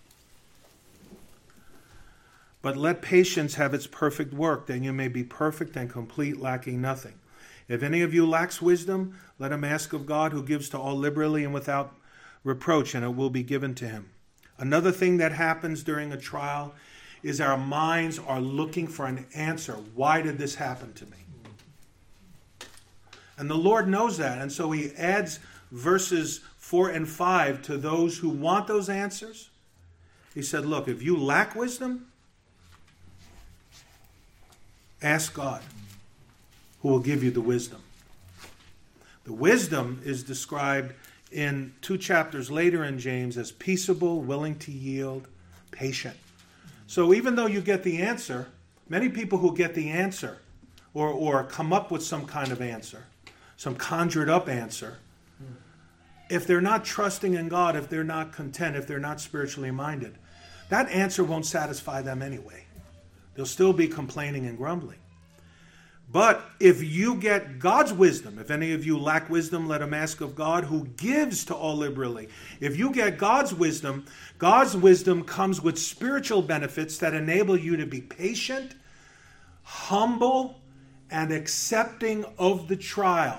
But let patience have its perfect work, then you may be perfect and complete, lacking nothing. If any of you lacks wisdom, let him ask of God, who gives to all liberally and without reproach, and it will be given to him. Another thing that happens during a trial is our minds are looking for an answer. Why did this happen to me? And the Lord knows that, and so he adds verses four and five to those who want those answers. He said, look, if you lack wisdom, ask God, who will give you the wisdom. The wisdom is described in two chapters later in James as peaceable, willing to yield, patient. So even though you get the answer, many people who get the answer or, or come up with some kind of answer, some conjured up answer, if they're not trusting in God, if they're not content, if they're not spiritually minded, that answer won't satisfy them anyway. They'll still be complaining and grumbling. But if you get God's wisdom, if any of you lack wisdom, let him ask of God, who gives to all liberally. If you get God's wisdom, God's wisdom comes with spiritual benefits that enable you to be patient, humble, and accepting of the trial.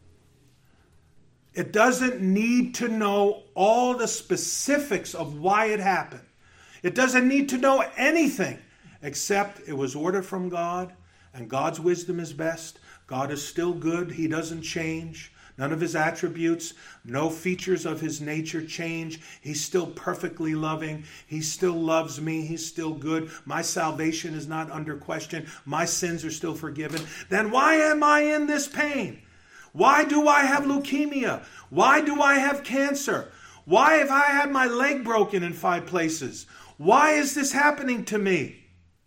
It doesn't need to know all the specifics of why it happened. It doesn't need to know anything except it was ordered from God, And God's wisdom is best. God is still good. He doesn't change. None of his attributes, no features of his nature change. He's still perfectly loving. He still loves me. He's still good. My salvation is not under question. My sins are still forgiven. Then why am I in this pain? Why do I have leukemia? Why do I have cancer? Why have I had my leg broken in five places? Why is this happening to me?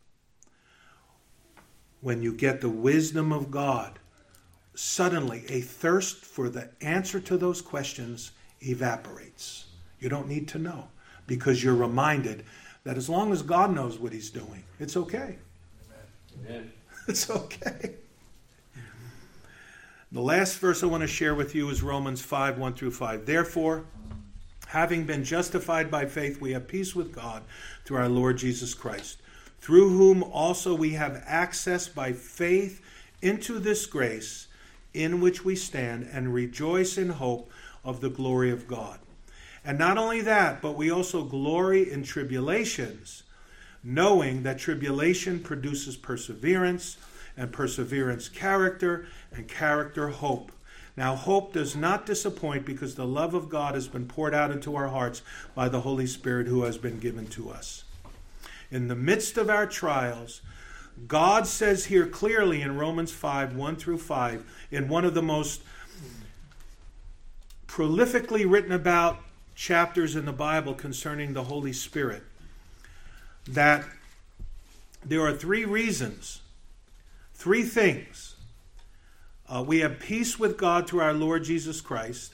When you get the wisdom of God, suddenly a thirst for the answer to those questions evaporates. You don't need to know, because you're reminded that as long as God knows what he's doing, it's okay. Amen. It's okay. The last verse I want to share with you is Romans five, one through five. Therefore, having been justified by faith, we have peace with God through our Lord Jesus Christ, through whom also we have access by faith into this grace in which we stand and rejoice in hope of the glory of God. And not only that, but we also glory in tribulations, knowing that tribulation produces perseverance, and perseverance character, and character hope. Now hope does not disappoint, because the love of God has been poured out into our hearts by the Holy Spirit who has been given to us. In the midst of our trials, God says here clearly in Romans five, one through five, in one of the most prolifically written about chapters in the Bible concerning the Holy Spirit, that there are three reasons, three things. Uh, we have peace with God through our Lord Jesus Christ,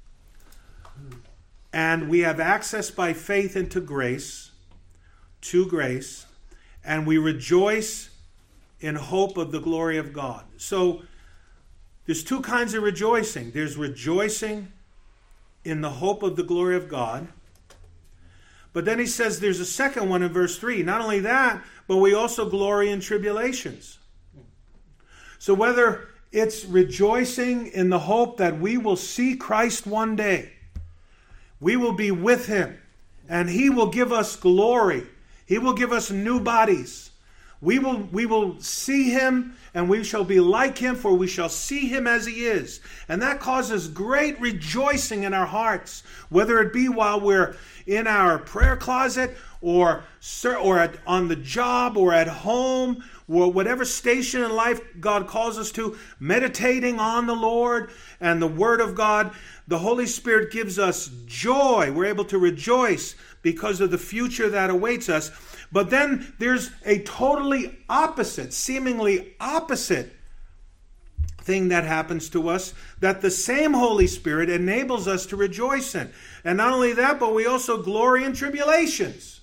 and we have access by faith into grace, to grace, and we rejoice in hope of the glory of God. So there's two kinds of rejoicing. There's rejoicing in the hope of the glory of God. But then he says there's a second one in verse three. Not only that, but we also glory in tribulations. So whether it's rejoicing in the hope that we will see Christ one day, we will be with him, and he will give us glory. He will give us new bodies. We will, we will see him, and we shall be like him, for we shall see him as he is. And that causes great rejoicing in our hearts, whether it be while we're in our prayer closet, or, or at, on the job, or at home, or whatever station in life God calls us to, meditating on the Lord and the Word of God. The Holy Spirit gives us joy. We're able to rejoice because of the future that awaits us. But then there's a totally opposite, seemingly opposite thing that happens to us, that the same Holy Spirit enables us to rejoice in. And not only that, but we also glory in tribulations,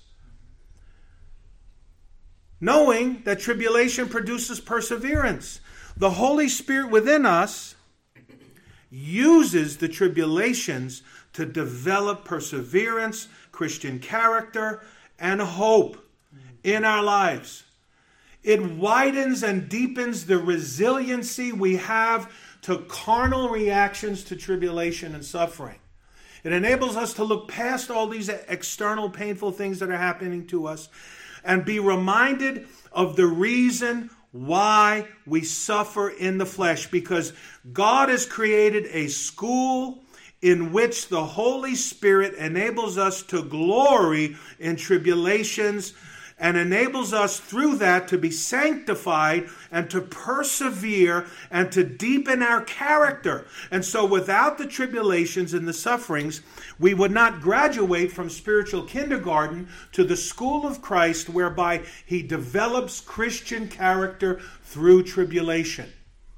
knowing that tribulation produces perseverance. The Holy Spirit within us uses the tribulations to develop perseverance, Christian character, and hope in our lives. It widens and deepens the resiliency we have to carnal reactions to tribulation and suffering. It enables us to look past all these external painful things that are happening to us and be reminded of the reason why we suffer in the flesh, because God has created a school in which the Holy Spirit enables us to glory in tribulations, and enables us through that to be sanctified and to persevere and to deepen our character. And so without the tribulations and the sufferings, we would not graduate from spiritual kindergarten to the school of Christ, whereby he develops Christian character through tribulation.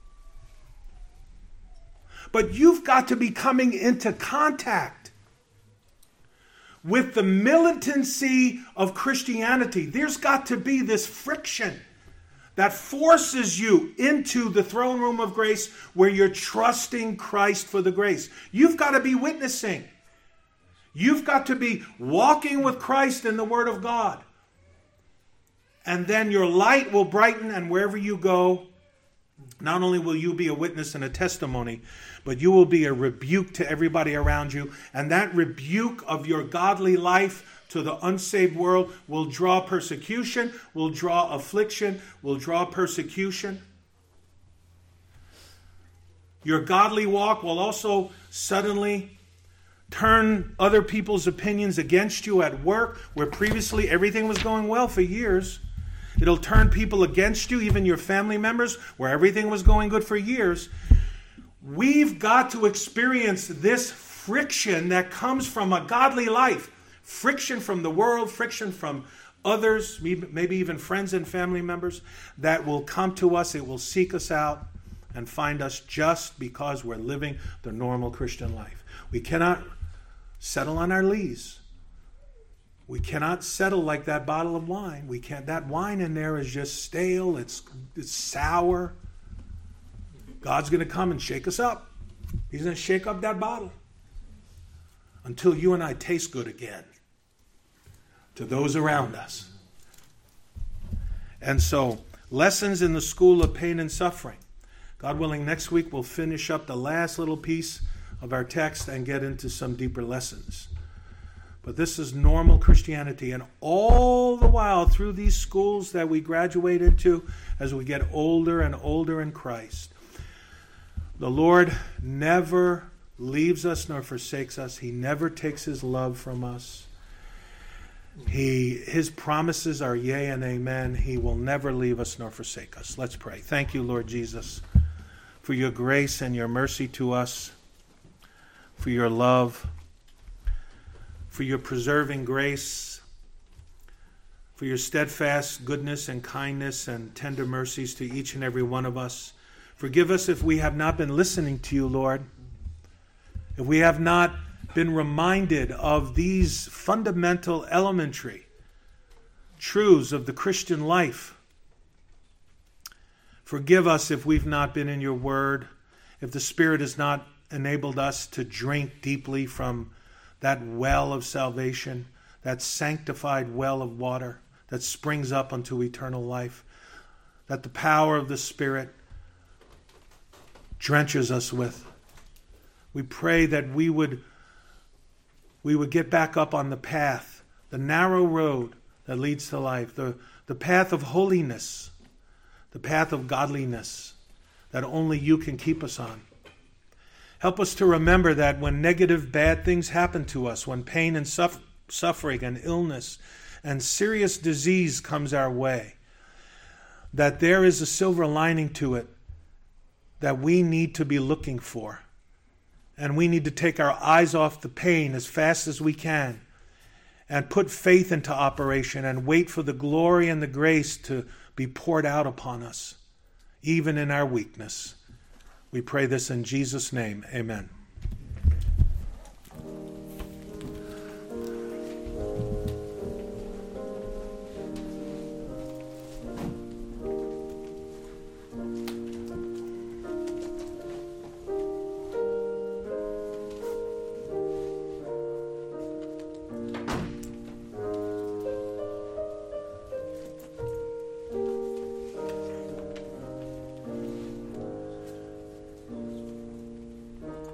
But you've got to be coming into contact with the militancy of Christianity. There's got to be this friction that forces you into the throne room of grace, where you're trusting Christ for the grace. You've got to be witnessing. You've got to be walking with Christ in the Word of God. And then your light will brighten, and wherever you go, Not only will you be a witness and a testimony, but you will be a rebuke to everybody around you. And that rebuke of your godly life to the unsaved world will draw persecution, will draw affliction, will draw persecution. Your godly walk will also suddenly turn other people's opinions against you at work, where previously everything was going well for years. It'll turn people against you, even your family members, where everything was going good for years. We've got to experience this friction that comes from a godly life. Friction from the world, friction from others, maybe even friends and family members, that will come to us. It will seek us out and find us just because we're living the normal Christian life. We cannot settle on our lees. We cannot settle like that bottle of wine. We can't. That wine in there is just stale. It's it's sour. God's going to come and shake us up. He's going to shake up that bottle until you and I taste good again to those around us. And so, lessons in the school of pain and suffering. God willing, next week we'll finish up the last little piece of our text and get into some deeper lessons. But this is normal Christianity. And all the while through these schools that we graduate into as we get older and older in Christ, the Lord never leaves us nor forsakes us. He never takes his love from us. He, his promises are yea and amen. He will never leave us nor forsake us. Let's pray. Thank you, Lord Jesus, for your grace and your mercy to us, for your love, for your preserving grace, for your steadfast goodness and kindness and tender mercies to each and every one of us. Forgive us if we have not been listening to you, Lord, if we have not been reminded of these fundamental, elementary truths of the Christian life. Forgive us if we've not been in your word, if the Spirit has not enabled us to drink deeply from that well of salvation, that sanctified well of water that springs up unto eternal life, that the power of the Spirit drenches us with. We pray that we would, we would get back up on the path, the narrow road that leads to life, the, the path of holiness, the path of godliness that only you can keep us on. Help us to remember that when negative, bad things happen to us, when pain and suff- suffering and illness and serious disease comes our way, that there is a silver lining to it that we need to be looking for. And we need to take our eyes off the pain as fast as we can and put faith into operation and wait for the glory and the grace to be poured out upon us, even in our weakness. We pray this in Jesus' name. Amen.